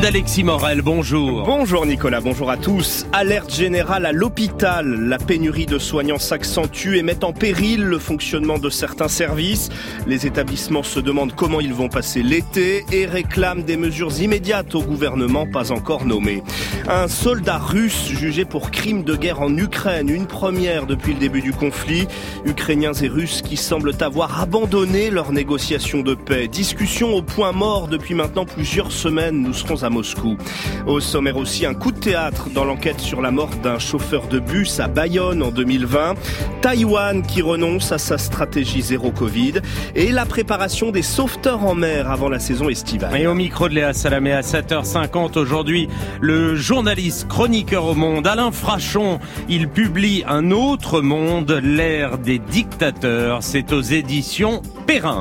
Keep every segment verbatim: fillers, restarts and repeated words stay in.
d'Alexis Morel, bonjour. Bonjour Nicolas, bonjour à tous. Alerte générale à l'hôpital. La pénurie de soignants s'accentue et met en péril le fonctionnement de certains services. Les établissements se demandent comment ils vont passer l'été et réclament des mesures immédiates au gouvernement pas encore nommé. Un soldat russe jugé pour crime de guerre en Ukraine, une première depuis le début du conflit. Ukrainiens et Russes qui semblent avoir abandonné leurs négociations de paix. Discussion au point mort depuis maintenant plusieurs semaines. Nous serons à Moscou. Au sommaire aussi, un coup de théâtre dans l'enquête sur la mort d'un chauffeur de bus à Bayonne en deux mille vingt. Taïwan qui renonce à sa stratégie zéro Covid. Et la préparation des sauveteurs en mer avant la saison estivale. Et au micro de Léa Salamé à sept heures cinquante aujourd'hui, le journaliste chroniqueur au Monde, Alain Frachon, il publie Un autre monde, l'ère des dictateurs. C'est aux éditions Perrin.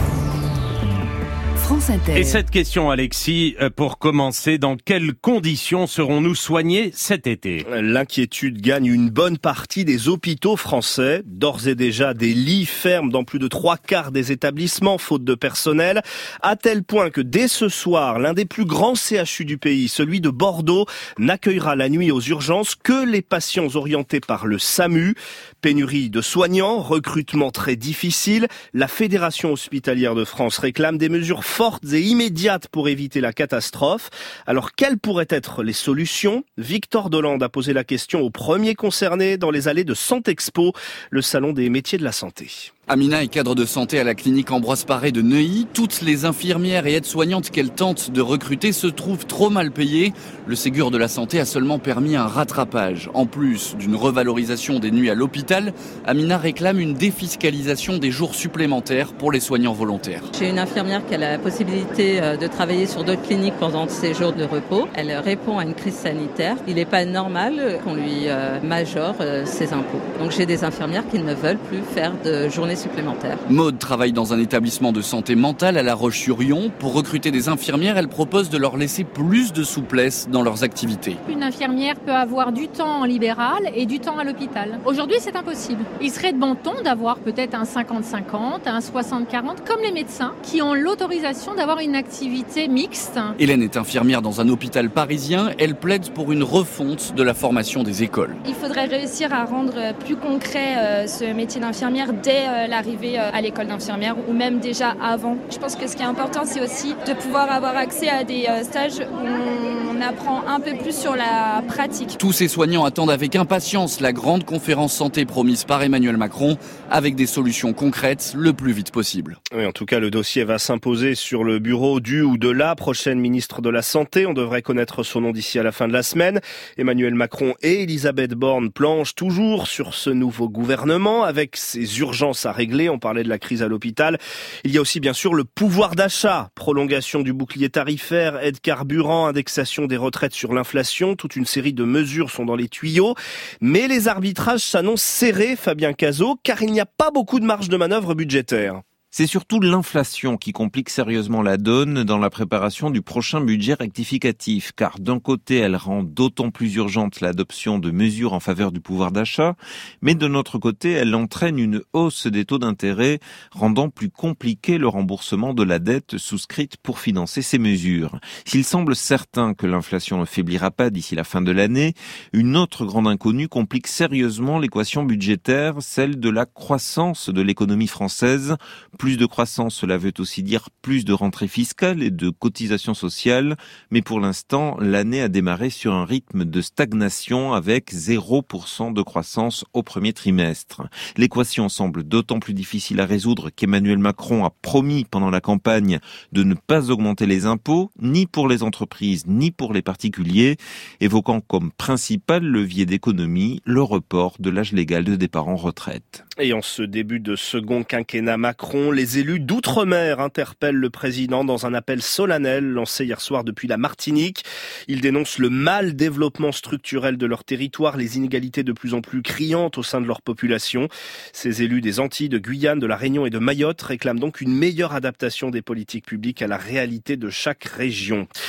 Et cette question, Alexis, pour commencer, dans quelles conditions serons-nous soignés cet été ? L'inquiétude gagne une bonne partie des hôpitaux français. D'ores et déjà, des lits ferment dans plus de trois quarts des établissements, faute de personnel, à tel point que dès ce soir, l'un des plus grands C H U du pays, celui de Bordeaux, n'accueillera la nuit aux urgences que les patients orientés par le SAMU. Pénurie de soignants, recrutement très difficile. La Fédération hospitalière de France réclame des mesures fortes et immédiates pour éviter la catastrophe. Alors, quelles pourraient être les solutions ? Victor Dolande a posé la question aux premiers concernés dans les allées de Santexpo, le salon des métiers de la santé. Amina est cadre de santé à la clinique Ambroise Paré de Neuilly. Toutes les infirmières et aides-soignantes qu'elle tente de recruter se trouvent trop mal payées. Le Ségur de la santé a seulement permis un rattrapage. En plus d'une revalorisation des nuits à l'hôpital, Amina réclame une défiscalisation des jours supplémentaires pour les soignants volontaires. J'ai une infirmière qui a la possibilité de travailler sur d'autres cliniques pendant ses jours de repos. Elle répond à une crise sanitaire. Il n'est pas normal qu'on lui majore ses impôts. Donc j'ai des infirmières qui ne veulent plus faire de journées supplémentaires. Maude travaille dans un établissement de santé mentale à La Roche-sur-Yon. Pour recruter des infirmières, elle propose de leur laisser plus de souplesse dans leurs activités. Une infirmière peut avoir du temps en libéral et du temps à l'hôpital. Aujourd'hui, c'est impossible. Il serait de bon ton d'avoir peut-être un cinquante cinquante, un soixante quarante, comme les médecins, qui ont l'autorisation d'avoir une activité mixte. Hélène est infirmière dans un hôpital parisien. Elle plaide pour une refonte de la formation des écoles. Il faudrait réussir à rendre plus concret euh, ce métier d'infirmière dès euh, l'arrivée à l'école d'infirmière ou même déjà avant. Je pense que ce qui est important, c'est aussi de pouvoir avoir accès à des stages où on apprend un peu plus sur la pratique. Tous ces soignants attendent avec impatience la grande conférence santé promise par Emmanuel Macron avec des solutions concrètes le plus vite possible. Oui, en tout cas, le dossier va s'imposer sur le bureau du ou de la prochaine ministre de la Santé. On devrait connaître son nom d'ici à la fin de la semaine. Emmanuel Macron et Elisabeth Borne planchent toujours sur ce nouveau gouvernement avec ses urgences à régler. On parlait de la crise à l'hôpital. Il y a aussi bien sûr le pouvoir d'achat, prolongation du bouclier tarifaire, aide carburant, indexation des retraites sur l'inflation. Toute une série de mesures sont dans les tuyaux. Mais les arbitrages s'annoncent serrés, Fabien Cazot, car il n'y a pas beaucoup de marge de manœuvre budgétaire. C'est surtout l'inflation qui complique sérieusement la donne dans la préparation du prochain budget rectificatif, car d'un côté, elle rend d'autant plus urgente l'adoption de mesures en faveur du pouvoir d'achat, mais de notre côté, elle entraîne une hausse des taux d'intérêt, rendant plus compliqué le remboursement de la dette souscrite pour financer ces mesures. S'il semble certain que l'inflation ne faiblira pas d'ici la fin de l'année, une autre grande inconnue complique sérieusement l'équation budgétaire, celle de la croissance de l'économie française. Plus de croissance, cela veut aussi dire plus de rentrées fiscales et de cotisations sociales. Mais pour l'instant, l'année a démarré sur un rythme de stagnation avec zéro pour cent de croissance au premier trimestre. L'équation semble d'autant plus difficile à résoudre qu'Emmanuel Macron a promis pendant la campagne de ne pas augmenter les impôts, ni pour les entreprises, ni pour les particuliers, évoquant comme principal levier d'économie le report de l'âge légal de départ en retraite. Et en ce début de second quinquennat Macron, les élus d'outre-mer interpellent le président dans un appel solennel lancé hier soir depuis la Martinique. Ils dénoncent le mal développement structurel de leur territoire, les inégalités de plus en plus criantes au sein de leur population. Ces élus des Antilles, de Guyane, de la Réunion et de Mayotte réclament donc une meilleure adaptation des politiques publiques à la réalité de chaque région.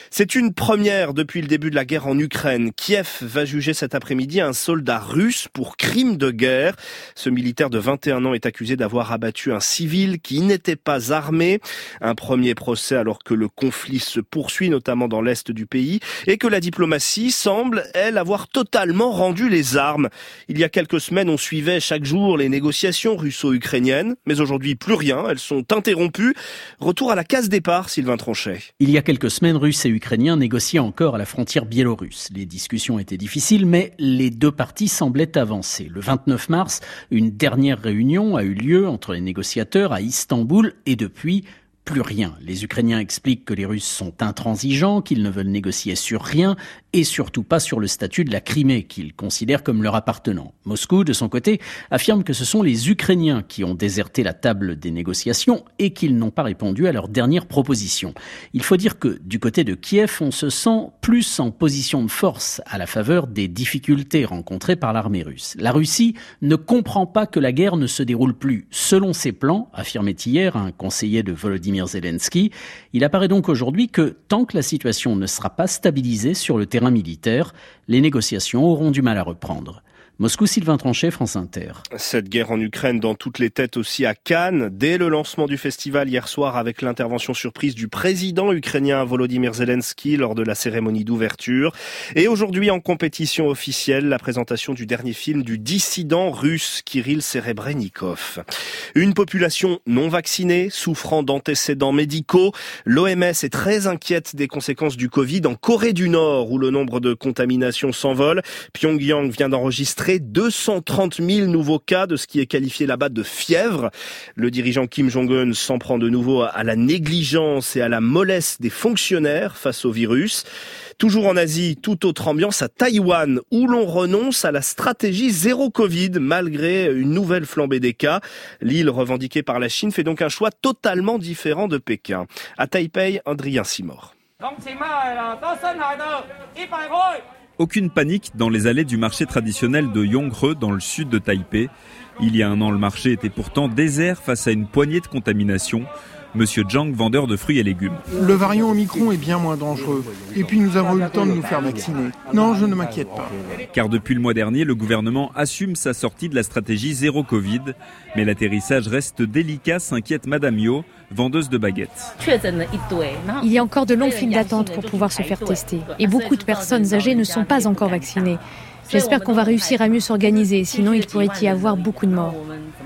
C'est une première depuis le début de la guerre en Ukraine. Kiev va juger cet après-midi un soldat russe pour crime de guerre. Ce militaire de vingt et un ans est accusé d'avoir abattu un civil qui n'était pas armé. Un premier procès alors que le conflit se poursuit, notamment dans l'est du pays, et que la diplomatie semble, elle, avoir totalement rendu les armes. Il y a quelques semaines, on suivait chaque jour les négociations russo-ukrainiennes, mais aujourd'hui plus rien, elles sont interrompues. Retour à la case départ, Sylvain Tronchet. Il y a quelques semaines, Russes et Ukrainiens négociaient encore à la frontière biélorusse. Les discussions étaient difficiles, mais les deux parties semblaient avancer. Le vingt-neuf mars, une dernière réunion a eu lieu entre les négociateurs à Istanbul et depuis, plus rien. Les Ukrainiens expliquent que les Russes sont intransigeants, qu'ils ne veulent négocier sur rien et surtout pas sur le statut de la Crimée, qu'ils considèrent comme leur appartenant. Moscou, de son côté, affirme que ce sont les Ukrainiens qui ont déserté la table des négociations et qu'ils n'ont pas répondu à leur dernière proposition. Il faut dire que, du côté de Kiev, on se sent plus en position de force à la faveur des difficultés rencontrées par l'armée russe. La Russie ne comprend pas que la guerre ne se déroule plus selon ses plans, affirmait hier un conseiller de Volodymyr Zelensky. Il apparaît donc aujourd'hui que tant que la situation ne sera pas stabilisée sur le terrain militaire, les négociations auront du mal à reprendre. Moscou, Sylvain Tronchet, France Inter. Cette guerre en Ukraine dans toutes les têtes aussi à Cannes, dès le lancement du festival hier soir avec l'intervention surprise du président ukrainien Volodymyr Zelensky lors de la cérémonie d'ouverture. Et aujourd'hui en compétition officielle, la présentation du dernier film du dissident russe Kirill Serebrennikov. Une population non vaccinée, souffrant d'antécédents médicaux. L'O M S est très inquiète des conséquences du Covid en Corée du Nord où le nombre de contaminations s'envole. Pyongyang vient d'enregistrer deux cent trente mille nouveaux cas de ce qui est qualifié là-bas de fièvre. Le dirigeant Kim Jong-un s'en prend de nouveau à la négligence et à la mollesse des fonctionnaires face au virus. Toujours en Asie, toute autre ambiance à Taïwan, où l'on renonce à la stratégie zéro Covid, malgré une nouvelle flambée des cas. L'île revendiquée par la Chine fait donc un choix totalement différent de Pékin. À Taipei, Adrien Simor. Aucune panique dans les allées du marché traditionnel de Yonghe dans le sud de Taipei. Il y a un an, le marché était pourtant désert face à une poignée de contaminations. Monsieur Zhang, vendeur de fruits et légumes. Le variant Omicron est bien moins dangereux. Et puis nous avons eu le temps de nous faire vacciner. Non, je ne m'inquiète pas. Car depuis le mois dernier, le gouvernement assume sa sortie de la stratégie zéro Covid. Mais l'atterrissage reste délicat, s'inquiète Madame Yo, vendeuse de baguettes. Il y a encore de longues files d'attente pour pouvoir se faire tester. Et beaucoup de personnes âgées ne sont pas encore vaccinées. J'espère qu'on va réussir à mieux s'organiser, sinon il pourrait y avoir beaucoup de morts.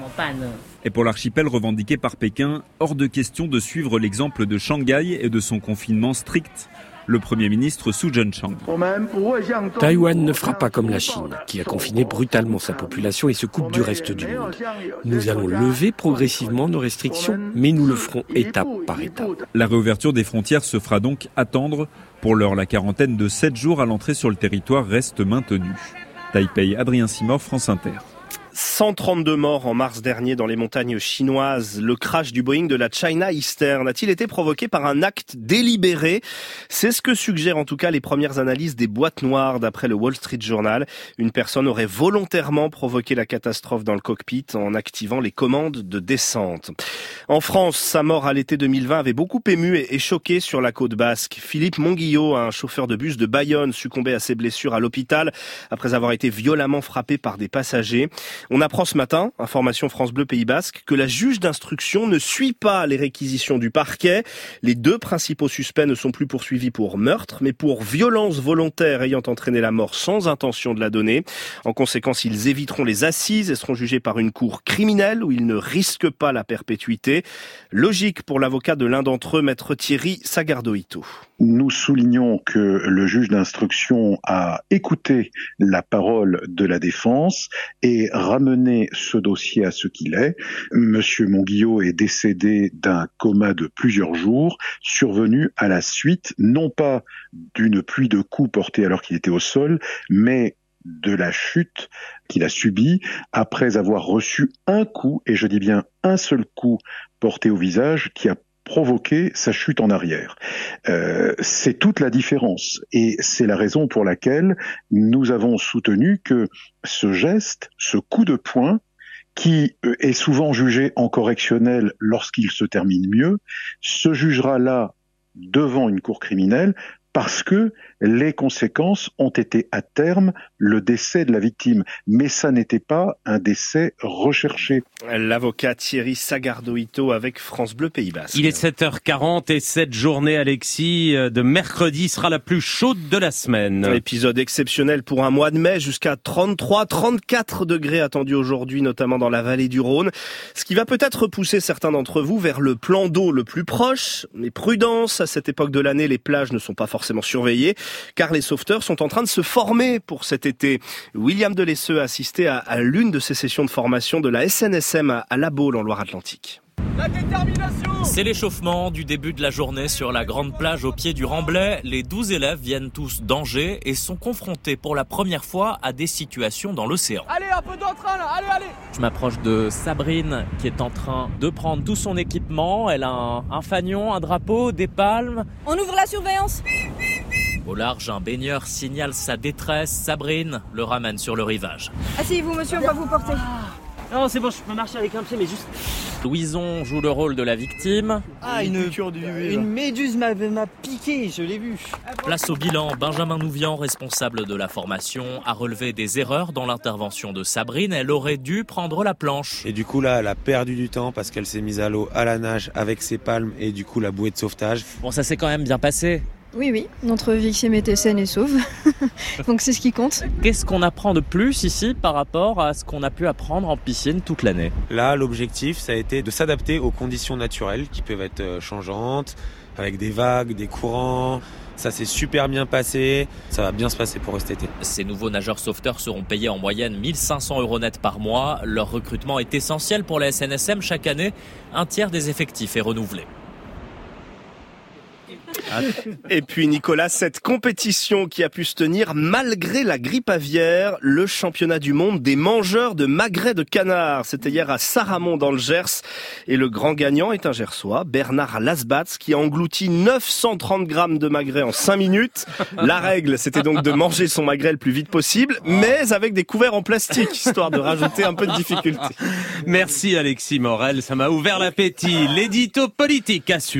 Et pour l'archipel revendiqué par Pékin, hors de question de suivre l'exemple de Shanghai et de son confinement strict. Le Premier ministre Su Zhenchang. Taïwan ne fera pas comme la Chine, qui a confiné brutalement sa population et se coupe du reste du monde. Nous allons lever progressivement nos restrictions, mais nous le ferons étape par étape. La réouverture des frontières se fera donc attendre. Pour l'heure, la quarantaine de sept jours à l'entrée sur le territoire reste maintenue. Taipei, Adrien Simor, France Inter. cent trente-deux morts en mars dernier dans les montagnes chinoises. Le crash du Boeing de la China Eastern a-t-il été provoqué par un acte délibéré? C'est ce que suggèrent en tout cas les premières analyses des boîtes noires d'après le Wall Street Journal. Une personne aurait volontairement provoqué la catastrophe dans le cockpit en activant les commandes de descente. En France, sa mort à l'été deux mille vingt avait beaucoup ému et choqué sur la côte basque. Philippe Monguillot, un chauffeur de bus de Bayonne, succombait à ses blessures à l'hôpital après avoir été violemment frappé par des passagers. On apprend ce matin, information France Bleu Pays Basque, que la juge d'instruction ne suit pas les réquisitions du parquet. Les deux principaux suspects ne sont plus poursuivis pour meurtre, mais pour violence volontaire ayant entraîné la mort sans intention de la donner. En conséquence, ils éviteront les assises et seront jugés par une cour criminelle où ils ne risquent pas la perpétuité. Logique pour l'avocat de l'un d'entre eux, maître Thierry Sagardoito. Nous soulignons que le juge d'instruction a écouté la parole de la défense et ramené ce dossier à ce qu'il est. Monsieur Monguillot est décédé d'un coma de plusieurs jours, survenu à la suite, non pas d'une pluie de coups portés alors qu'il était au sol, mais de la chute qu'il a subie après avoir reçu un coup, et je dis bien un seul coup porté au visage, qui a provoquer sa chute en arrière. Euh, c'est toute la différence et c'est la raison pour laquelle nous avons soutenu que ce geste, ce coup de poing, qui est souvent jugé en correctionnel lorsqu'il se termine mieux, se jugera là devant une cour criminelle parce que les conséquences ont été à terme le décès de la victime. Mais ça n'était pas un décès recherché. L'avocat Thierry Sagardoito avec France Bleu Pays Basque. Il est sept heures quarante et cette journée, Alexis, de mercredi sera la plus chaude de la semaine. Un épisode exceptionnel pour un mois de mai, jusqu'à trente-trois, trente-quatre degrés attendus aujourd'hui, notamment dans la vallée du Rhône. Ce qui va peut-être pousser certains d'entre vous vers le plan d'eau le plus proche. Mais prudence, à cette époque de l'année, les plages ne sont pas forcément surveillées, car les sauveteurs sont en train de se former pour cet été. William Delesseux a assisté à, à l'une de ces sessions de formation de la S N S M à, à La Baule, en Loire-Atlantique. La détermination! C'est l'échauffement du début de la journée sur la grande plage au pied du Remblai. Les douze élèves viennent tous d'Angers et sont confrontés pour la première fois à des situations dans l'océan. Allez, un peu d'entrain là, allez, allez! Je m'approche de Sabrine qui est en train de prendre tout son équipement. Elle a un, un fanion, un drapeau, des palmes. On ouvre la surveillance. Au large, un baigneur signale sa détresse. Sabrine le ramène sur le rivage. Asseyez-vous monsieur, on va vous porter. Non, c'est bon, je peux marcher avec un pied, mais juste... Louison joue le rôle de la victime. Ah, une, une méduse m'a, m'a piqué, je l'ai vu. Place au bilan, Benjamin Nouvian, responsable de la formation, a relevé des erreurs dans l'intervention de Sabrine. Elle aurait dû prendre la planche. Et du coup, là, elle a perdu du temps parce qu'elle s'est mise à l'eau à la nage avec ses palmes et du coup, la bouée de sauvetage. Bon, ça s'est quand même bien passé. Oui, oui, notre victime était saine et sauve, donc c'est ce qui compte. Qu'est-ce qu'on apprend de plus ici par rapport à ce qu'on a pu apprendre en piscine toute l'année ? Là, l'objectif, ça a été de s'adapter aux conditions naturelles qui peuvent être changeantes, avec des vagues, des courants. Ça s'est super bien passé, ça va bien se passer pour eux cet été. Ces nouveaux nageurs sauveteurs seront payés en moyenne mille cinq cents euros net par mois. Leur recrutement est essentiel pour la S N S M. Chaque année, un tiers des effectifs est renouvelé. Et puis Nicolas, cette compétition qui a pu se tenir malgré la grippe aviaire, le championnat du monde des mangeurs de magrets de canard. C'était hier à Saramon dans le Gers et le grand gagnant est un Gersois, Bernard Lasbatz, qui a englouti neuf cent trente grammes de magrets en cinq minutes. La règle, c'était donc de manger son magret le plus vite possible, mais avec des couverts en plastique, histoire de rajouter un peu de difficulté. Merci Alexis Morel, ça m'a ouvert l'appétit. L'édito politique à suivre.